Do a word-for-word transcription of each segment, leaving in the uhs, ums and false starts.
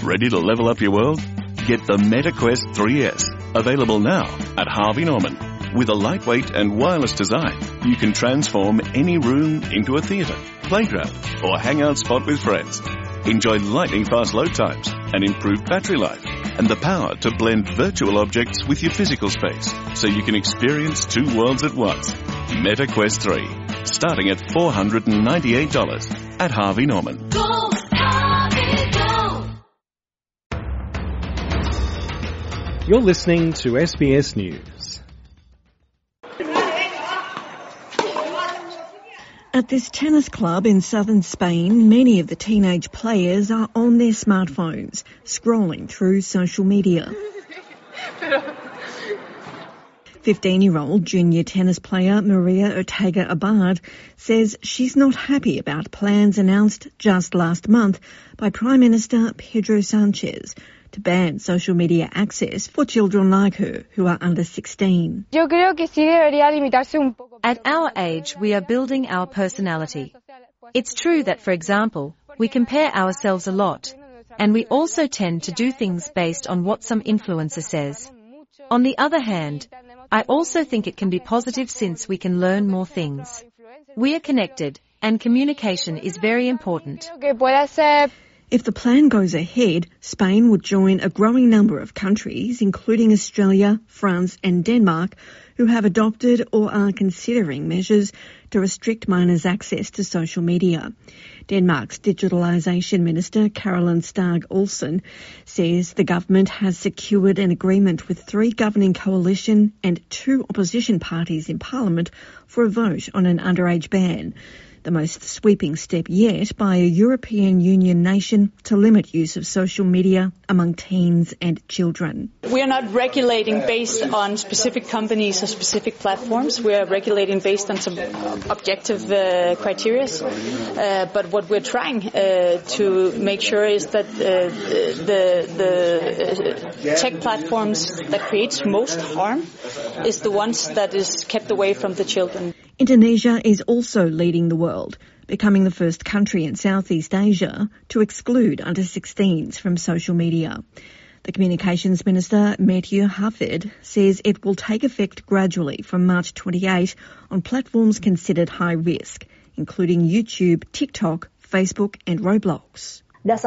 Ready to level up your world? Get the MetaQuest three S, available now at Harvey Norman. With a lightweight and wireless design, you can transform any room into a theatre, playground, or hangout spot with friends. Enjoy lightning-fast load times and improved battery life, and the power to blend virtual objects with your physical space, so you can experience two worlds at once. MetaQuest three, starting at four hundred ninety-eight dollars at Harvey Norman. Go, Harvey, go! You're listening to S B S News. At this tennis club in southern Spain, many of the teenage players are on their smartphones, scrolling through social media. fifteen-year-old junior tennis player Maria Ortega Abad says she's not happy about plans announced just last month by Prime Minister Pedro Sanchez to ban social media access for children like her who are under sixteen. At our age, we are building our personality. It's true that, for example, we compare ourselves a lot, and we also tend to do things based on what some influencer says. On the other hand, I also think it can be positive since we can learn more things. We are connected, and communication is very important. If the plan goes ahead, Spain would join a growing number of countries, including Australia, France and Denmark, who have adopted or are considering measures to restrict minors' access to social media. Denmark's Digitalisation Minister, Caroline Stag Olsen, says the government has secured an agreement with three governing coalition and two opposition parties in Parliament for a vote on an underage ban, the most sweeping step yet by a European Union nation to limit use of social media among teens and children. We are not regulating based on specific companies or specific platforms. We are regulating based on some objective uh, criteria. Uh, but what we're trying uh, to make sure is that uh, the, the tech platforms that creates most harm is the ones that is kept away from the children. Indonesia is also leading the world, becoming the first country in Southeast Asia to exclude under sixteens from social media. The Communications Minister, Matthew Hafid, says it will take effect gradually from March twenty-eighth on platforms considered high risk, including YouTube, TikTok, Facebook and Roblox.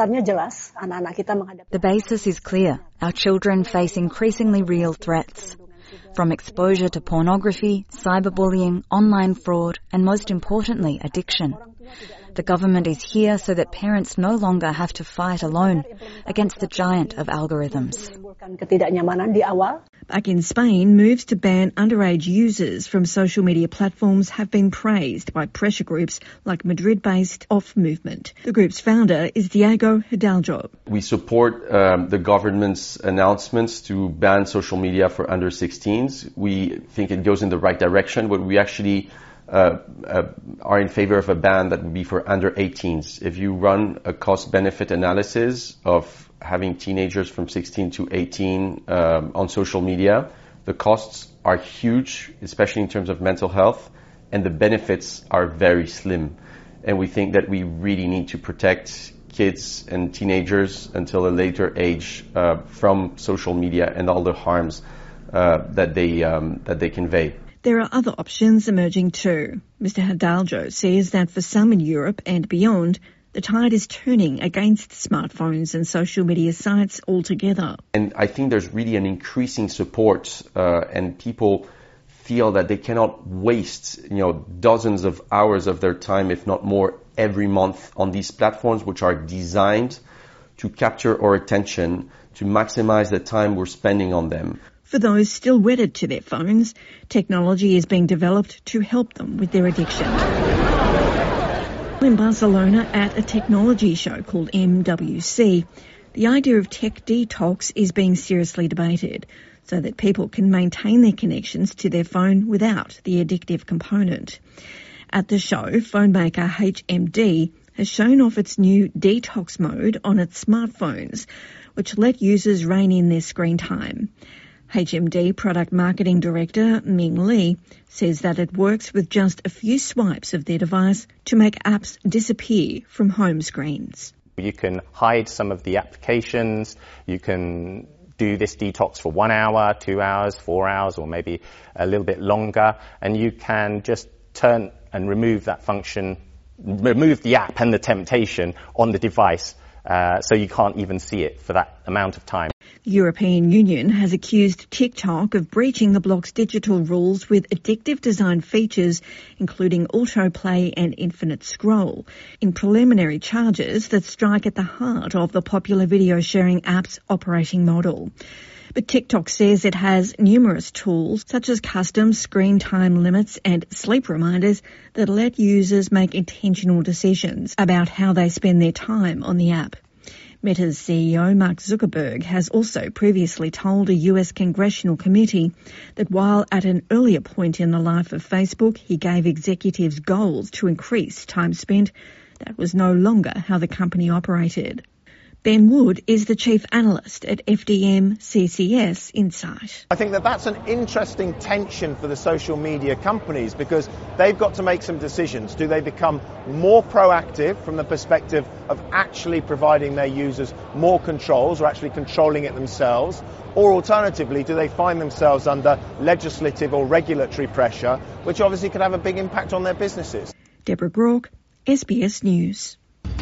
The basis is clear. Our children face increasingly real threats. From exposure to pornography, cyberbullying, online fraud, and most importantly, addiction. The government is here so that parents no longer have to fight alone against the giant of algorithms. Back in Spain, moves to ban underage users from social media platforms have been praised by pressure groups like Madrid-based Off Movement. The group's founder is Diego Hidalgo. We support um, the government's announcements to ban social media for under sixteens. We think it goes in the right direction, but we actually uh, uh, are in favor of a ban that would be for under eighteens. If you run a cost-benefit analysis of having teenagers from sixteen to eighteen um, on social media, the costs are huge, especially in terms of mental health, and the benefits are very slim. And we think that we really need to protect kids and teenagers until a later age uh, from social media and all the harms uh, that they um, that they convey. There are other options emerging too. Mister Hidalgo says that for some in Europe and beyond, the tide is turning against smartphones and social media sites altogether. And I think there's really an increasing support uh, and people feel that they cannot waste, you know, dozens of hours of their time, if not more, every month on these platforms which are designed to capture our attention, to maximize the time we're spending on them. For those still wedded to their phones, technology is being developed to help them with their addiction. In Barcelona at a technology show called M W C, the idea of tech detox is being seriously debated so that people can maintain their connections to their phone without the addictive component. At the show, phone maker H M D has shown off its new detox mode on its smartphones, which let users rein in their screen time. H M D Product Marketing Director Ming Lee says that it works with just a few swipes of their device to make apps disappear from home screens. You can hide some of the applications, you can do this detox for one hour, two hours, four hours, or maybe a little bit longer, and you can just turn and remove that function, remove the app and the temptation on the device, uh, so you can't even see it for that amount of time. The European Union has accused TikTok of breaching the bloc's digital rules with addictive design features, including autoplay and infinite scroll, in preliminary charges that strike at the heart of the popular video sharing app's operating model. But TikTok says it has numerous tools, such as custom screen time limits and sleep reminders, that let users make intentional decisions about how they spend their time on the app. Meta's C E O, Mark Zuckerberg, has also previously told a U S congressional committee that while at an earlier point in the life of Facebook he gave executives goals to increase time spent, that was no longer how the company operated. Ben Wood is the chief analyst at F D M C C S Insight. I think that that's an interesting tension for the social media companies because they've got to make some decisions. Do they become more proactive from the perspective of actually providing their users more controls or actually controlling it themselves? Or alternatively, do they find themselves under legislative or regulatory pressure, which obviously could have a big impact on their businesses? Deborah Groarke, S B S News.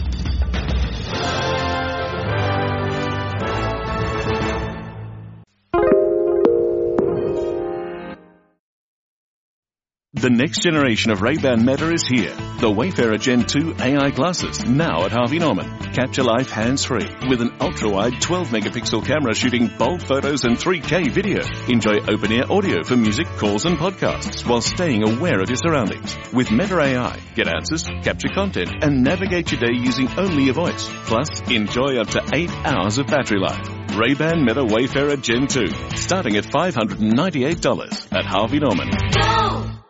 The next generation of Ray-Ban Meta is here. The Wayfarer Gen two A I glasses, now at Harvey Norman. Capture life hands-free with an ultra-wide twelve megapixel camera shooting bold photos and three K video. Enjoy open-ear audio for music, calls and podcasts while staying aware of your surroundings. With Meta A I, get answers, capture content and navigate your day using only your voice. Plus, enjoy up to eight hours of battery life. Ray-Ban Meta Wayfarer Gen two, starting at five hundred ninety-eight dollars at Harvey Norman. Go!